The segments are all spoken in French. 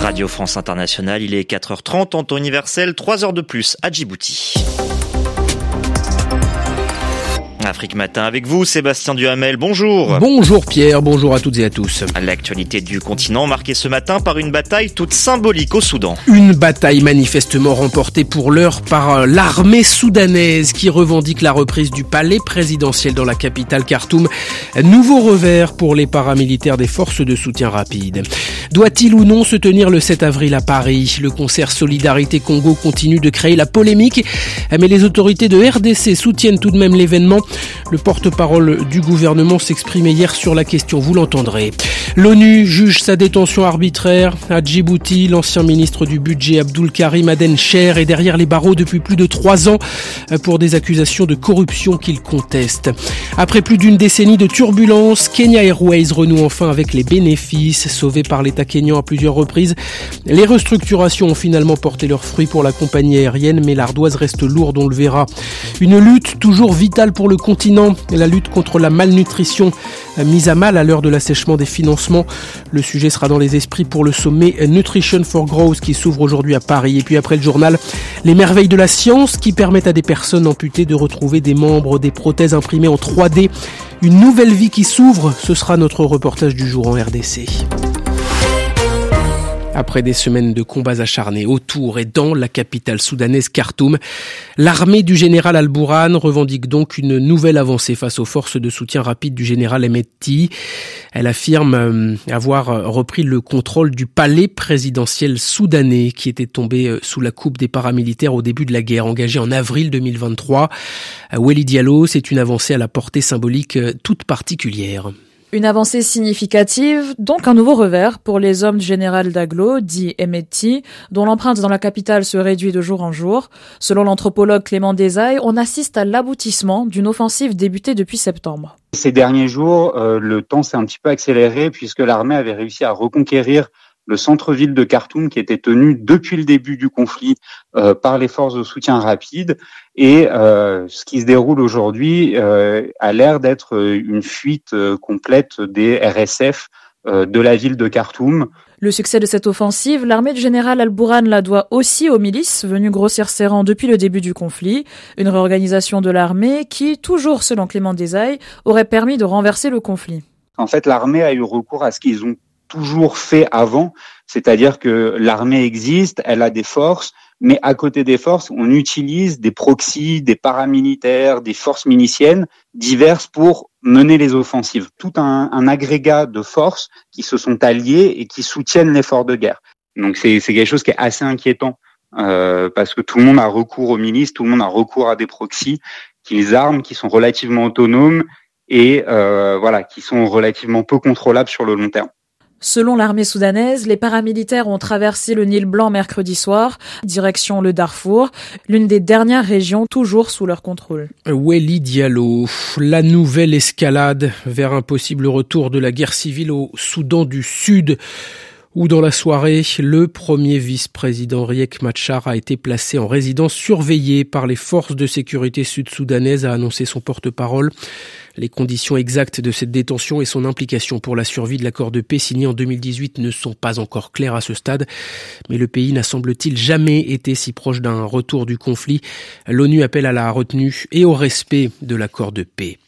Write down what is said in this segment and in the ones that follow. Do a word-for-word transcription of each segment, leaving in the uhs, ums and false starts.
Radio France Internationale, il est quatre heures trente en temps universel, trois heures de plus à Djibouti. Afrique Matin avec vous, Sébastien Duhamel, bonjour. Bonjour Pierre, bonjour à toutes et à tous. L'actualité du continent marquée ce matin par une bataille toute symbolique au Soudan. Une bataille manifestement remportée pour l'heure par l'armée soudanaise qui revendique la reprise du palais présidentiel dans la capitale Khartoum. Nouveau revers pour les paramilitaires des forces de soutien rapide. Doit-il ou non se tenir le sept avril à Paris ? Le concert Solidarité Congo continue de créer la polémique, mais les autorités de R D C soutiennent tout de même l'événement. Le porte-parole du gouvernement s'exprimait hier sur la question, vous l'entendrez. L'ONU juge sa détention arbitraire à Djibouti. L'ancien ministre du budget Abdul Karim Aden Cher est derrière les barreaux depuis plus de trois ans pour des accusations de corruption qu'il conteste. Après plus d'une décennie de turbulences, Kenya Airways renoue enfin avec les bénéfices. Sauvé par l'État kényan à plusieurs reprises, les restructurations ont finalement porté leurs fruits pour la compagnie aérienne, mais l'ardoise reste lourde, on le verra. Une lutte toujours vitale pour le continent, la lutte contre la malnutrition mise à mal à l'heure de l'assèchement des financements. Le sujet sera dans les esprits pour le sommet Nutrition for Growth qui s'ouvre aujourd'hui à Paris. Et puis après le journal, les merveilles de la science qui permettent à des personnes amputées de retrouver des membres, des prothèses imprimées en trois D. Une nouvelle vie qui s'ouvre, ce sera notre reportage du jour en R D C. Après des semaines de combats acharnés autour et dans la capitale soudanaise Khartoum, l'armée du général Al-Bourhan revendique donc une nouvelle avancée face aux forces de soutien rapide du général Hemedti. Elle affirme avoir repris le contrôle du palais présidentiel soudanais qui était tombé sous la coupe des paramilitaires au début de la guerre engagée en avril deux mille vingt-trois. Welly Diallo, c'est une avancée à la portée symbolique toute particulière. Une avancée significative, donc un nouveau revers pour les hommes du général Daglo, dit Hemedti, dont l'empreinte dans la capitale se réduit de jour en jour. Selon l'anthropologue Clément Desailles, on assiste à l'aboutissement d'une offensive débutée depuis septembre. Ces derniers jours, euh, le temps s'est un petit peu accéléré puisque l'armée avait réussi à reconquérir le centre-ville de Khartoum qui était tenu depuis le début du conflit euh, par les forces de soutien rapide. Et euh, ce qui se déroule aujourd'hui euh, a l'air d'être une fuite euh, complète des R S F euh, de la ville de Khartoum. Le succès de cette offensive, l'armée du général Al-Bourhan la doit aussi aux milices venues grossir ses rangs depuis le début du conflit. Une réorganisation de l'armée qui, toujours selon Clément Desailles, aurait permis de renverser le conflit. En fait, l'armée a eu recours à ce qu'ils ont toujours fait avant, c'est-à-dire que l'armée existe, elle a des forces, mais à côté des forces, on utilise des proxys, des paramilitaires, des forces miliciennes diverses pour mener les offensives. Tout un, un agrégat de forces qui se sont alliées et qui soutiennent l'effort de guerre. Donc c'est, c'est quelque chose qui est assez inquiétant euh, parce que tout le monde a recours aux milices, tout le monde a recours à des proxys qui les arment, qui sont relativement autonomes et euh, voilà, qui sont relativement peu contrôlables sur le long terme. Selon l'armée soudanaise, les paramilitaires ont traversé le Nil Blanc mercredi soir, direction le Darfour, l'une des dernières régions toujours sous leur contrôle. Welly Diallo, la nouvelle escalade vers un possible retour de la guerre civile au Soudan du Sud, où dans la soirée, le premier vice-président Riek Machar a été placé en résidence surveillée par les forces de sécurité sud-soudanaises, a annoncé son porte-parole. Les conditions exactes de cette détention et son implication pour la survie de l'accord de paix signé en deux mille dix-huit ne sont pas encore claires à ce stade, mais le pays n'a semble-t-il jamais été si proche d'un retour du conflit. L'ONU appelle à la retenue et au respect de l'accord de paix.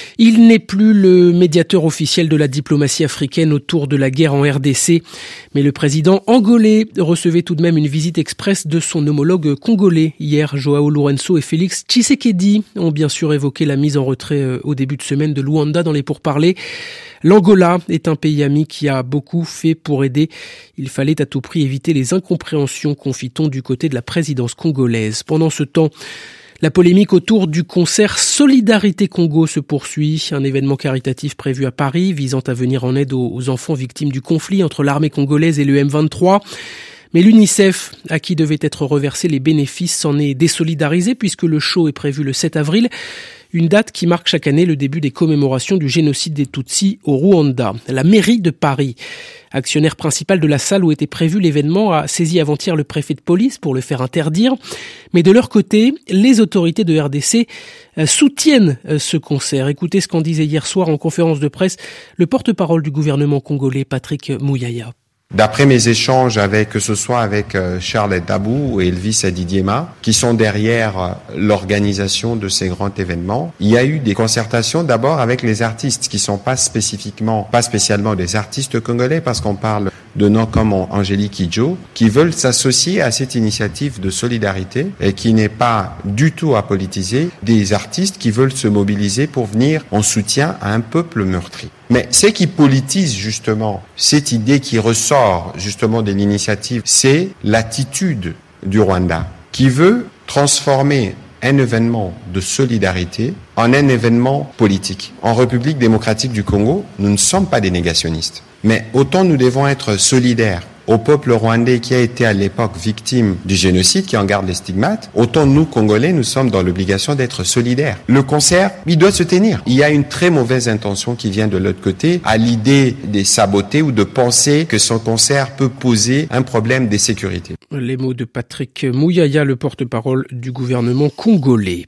Il n'est plus le médiateur officiel de la diplomatie africaine autour de la guerre en R D C, mais le président angolais recevait tout de même une visite express de son homologue congolais. Hier, Joao Lourenço et Félix Tshisekedi ont bien sûr évoqué la mise en retrait au début de semaine de Luanda dans les pourparlers. L'Angola est un pays ami qui a beaucoup fait pour aider. Il fallait à tout prix éviter les incompréhensions, confie-t-on du côté de la présidence congolaise. Pendant ce temps, la polémique autour du concert Solidarité Congo se poursuit, un événement caritatif prévu à Paris visant à venir en aide aux enfants victimes du conflit entre l'armée congolaise et le M vingt-trois. Mais l'UNICEF, à qui devaient être reversés les bénéfices, s'en est désolidarisé puisque le show est prévu le sept avril, une date qui marque chaque année le début des commémorations du génocide des Tutsis au Rwanda. La mairie de Paris, actionnaire principal de la salle où était prévu l'événement, a saisi avant-hier le préfet de police pour le faire interdire. Mais de leur côté, les autorités de R D C soutiennent ce concert. Écoutez ce qu'en disait hier soir en conférence de presse le porte-parole du gouvernement congolais, Patrick Mouyaya. D'après mes échanges avec, que ce soit avec Charles Dabou et Elvis Adidiema, qui sont derrière l'organisation de ces grands événements, il y a eu des concertations d'abord avec les artistes qui sont pas spécifiquement, pas spécialement des artistes congolais, parce qu'on parle de noms comme Angélique Kidjo, qui veulent s'associer à cette initiative de solidarité et qui n'est pas du tout à politiser, des artistes qui veulent se mobiliser pour venir en soutien à un peuple meurtri. Mais ce qui politise justement cette idée qui ressort justement de l'initiative, c'est l'attitude du Rwanda qui veut transformer un événement de solidarité en un événement politique. En République démocratique du Congo, nous ne sommes pas des négationnistes. Mais autant nous devons être solidaires au peuple rwandais qui a été à l'époque victime du génocide, qui en garde les stigmates, autant nous, Congolais, nous sommes dans l'obligation d'être solidaires. Le concert, il doit se tenir. Il y a une très mauvaise intention qui vient de l'autre côté, à l'idée de saboter ou de penser que son concert peut poser un problème de sécurité. Les mots de Patrick Mouyaya, le porte-parole du gouvernement congolais.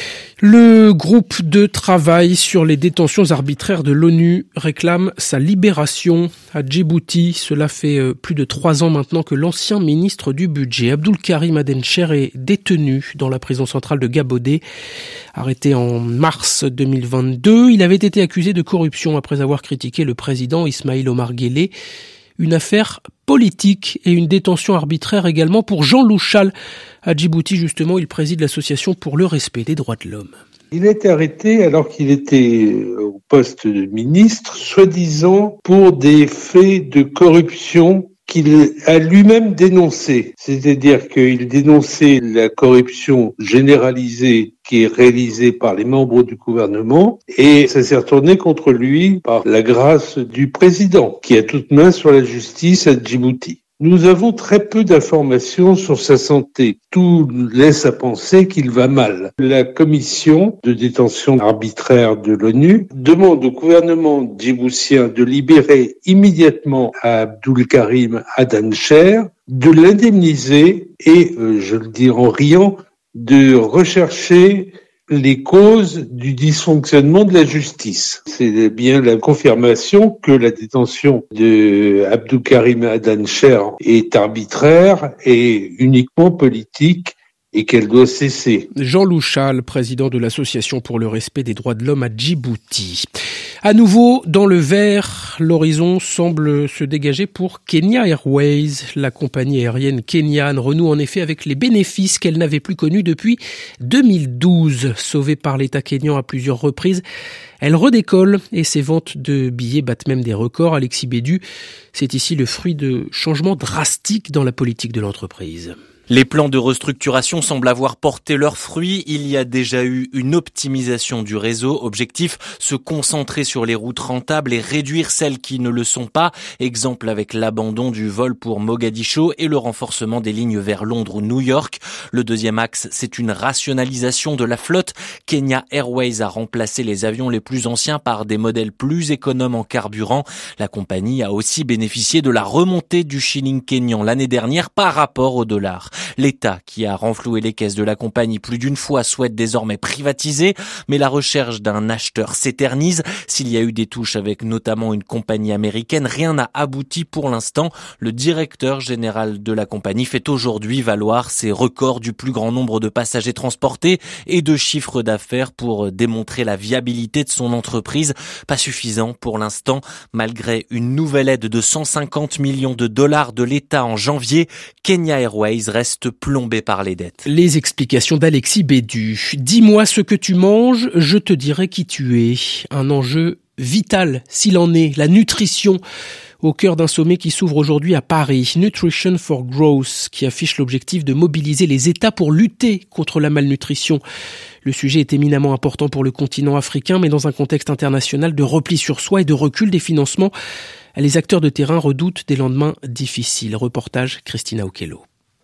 Le groupe de travail sur les détentions arbitraires de l'ONU réclame sa libération à Djibouti. Cela fait plus de trois ans maintenant que l'ancien ministre du budget, Abdul Karim Adencher, est détenu dans la prison centrale de Gabodé. Arrêté en mars deux mille vingt-deux, il avait été accusé de corruption après avoir critiqué le président Ismaïl Omar Guelleh. Une affaire politique et une détention arbitraire également pour Jean Louchal. À Djibouti, justement, il préside l'association pour le respect des droits de l'homme. Il a été arrêté alors qu'il était au poste de ministre, soi-disant pour des faits de corruption qu'il a lui-même dénoncé. C'est-à-dire qu'il dénonçait la corruption généralisée qui est réalisée par les membres du gouvernement, et ça s'est retourné contre lui par la grâce du président, qui a toute main sur la justice à Djibouti. Nous avons très peu d'informations sur sa santé. Tout laisse à penser qu'il va mal. La commission de détention arbitraire de l'ONU demande au gouvernement djiboutien de libérer immédiatement Abdul Karim Adencher, de l'indemniser et, euh, je le dis en riant, de rechercher les causes du dysfonctionnement de la justice. C'est bien la confirmation que la détention de Abdul Karim Adencher est arbitraire et uniquement politique et qu'elle doit cesser. Jean Louchal, président de l'association pour le respect des droits de l'homme à Djibouti. À nouveau, dans le vert, l'horizon semble se dégager pour Kenya Airways. La compagnie aérienne kenyane renoue en effet avec les bénéfices qu'elle n'avait plus connus depuis deux mille douze. Sauvée par l'État kényan à plusieurs reprises, elle redécolle et ses ventes de billets battent même des records. Alexis Bédu, c'est ici le fruit de changements drastiques dans la politique de l'entreprise. Les plans de restructuration semblent avoir porté leurs fruits. Il y a déjà eu une optimisation du réseau. Objectif, se concentrer sur les routes rentables et réduire celles qui ne le sont pas. Exemple avec l'abandon du vol pour Mogadiscio et le renforcement des lignes vers Londres ou New York. Le deuxième axe, c'est une rationalisation de la flotte. Kenya Airways a remplacé les avions les plus anciens par des modèles plus économes en carburant. La compagnie a aussi bénéficié de la remontée du shilling kényan l'année dernière par rapport au dollar. L'État, qui a renfloué les caisses de la compagnie plus d'une fois, souhaite désormais privatiser, mais la recherche d'un acheteur s'éternise. S'il y a eu des touches avec notamment une compagnie américaine, rien n'a abouti pour l'instant. Le directeur général de la compagnie fait aujourd'hui valoir ses records du plus grand nombre de passagers transportés et de chiffre d'affaires pour démontrer la viabilité de son entreprise. Pas suffisant pour l'instant, malgré une nouvelle aide de cent cinquante millions de dollars de l'État en janvier, Kenya Airways reste plombé par les dettes. Les explications d'Alexis Bédu. Dis-moi ce que tu manges, je te dirai qui tu es. Un enjeu vital, s'il en est, la nutrition. Au cœur d'un sommet qui s'ouvre aujourd'hui à Paris, Nutrition for Growth, qui affiche l'objectif de mobiliser les États pour lutter contre la malnutrition. Le sujet est éminemment important pour le continent africain, mais dans un contexte international de repli sur soi et de recul des financements, les acteurs de terrain redoutent des lendemains difficiles. Reportage Christina Okello.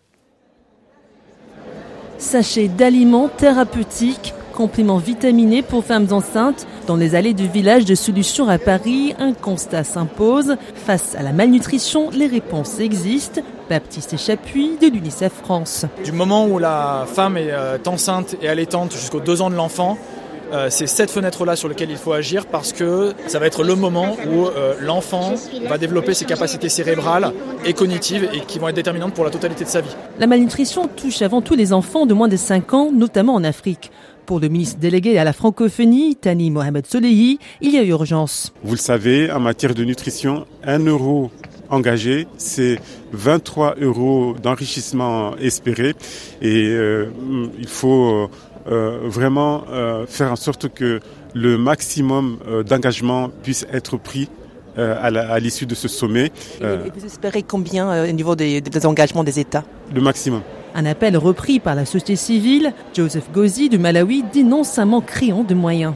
Sachets d'aliments thérapeutiques, compléments vitaminés pour femmes enceintes. Dans les allées du village de Solutions à Paris, un constat s'impose. Face à la malnutrition, les réponses existent. Baptiste Chapuis de l'UNICEF France. Du moment où la femme est enceinte et allaitante jusqu'aux deux ans de l'enfant, Euh, c'est cette fenêtre-là sur laquelle il faut agir parce que ça va être le moment où euh, l'enfant va développer ses capacités cérébrales et cognitives et qui vont être déterminantes pour la totalité de sa vie. La malnutrition touche avant tout les enfants de moins de cinq ans, notamment en Afrique. Pour le ministre délégué à la francophonie, Tani Mohamed Solehi, il y a urgence. Vous le savez, en matière de nutrition, un euro engagé, c'est vingt-trois euros d'enrichissement espéré. Et euh, il faut euh, vraiment euh, faire en sorte que le maximum euh, d'engagement puisse être pris euh, à, la, à l'issue de ce sommet. Euh, et vous espérez combien euh, au niveau des, des engagements des États ? Le maximum. Un appel repris par la société civile. Joseph Gozi du Malawi dénonce un manque criant de moyens.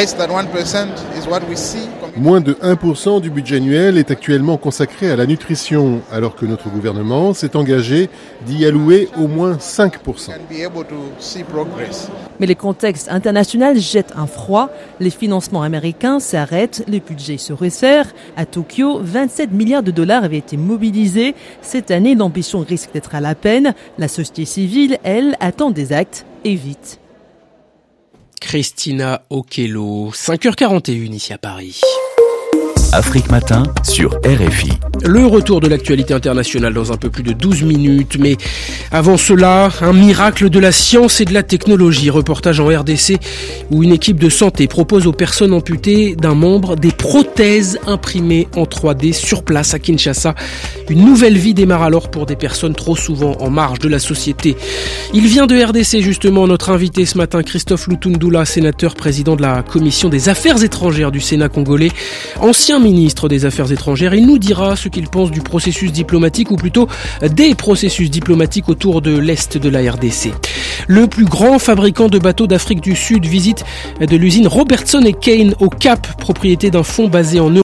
Moins de un pour cent du budget annuel est actuellement consacré à la nutrition, alors que notre gouvernement s'est engagé d'y allouer au moins cinq pour cent. Mais le contexte international jette un froid. Les financements américains s'arrêtent, le budget se resserre. À Tokyo, vingt-sept milliards de dollars avaient été mobilisés. Cette année, l'ambition risque d'être à la peine. La société civile, elle, attend des actes et vite. Christina Okello, cinq heures quarante et une ici à Paris. Afrique Matin sur R F I. Le retour de l'actualité internationale dans un peu plus de douze minutes. Mais avant cela, un miracle de la science et de la technologie. Reportage en R D C où une équipe de santé propose aux personnes amputées d'un membre des prothèses imprimées en trois D sur place à Kinshasa. Une nouvelle vie démarre alors pour des personnes trop souvent en marge de la société. Il vient de R D C justement, notre invité ce matin, Christophe Lutundula, sénateur président de la commission des affaires étrangères du Sénat congolais, ancien ministre des Affaires étrangères. Il nous dira ce qu'il pense du processus diplomatique, ou plutôt des processus diplomatiques autour de l'Est de la R D C. Le plus grand fabricant de bateaux d'Afrique du Sud visite de l'usine Robertson et Kane au Cap, propriété d'un fonds basé en Europe.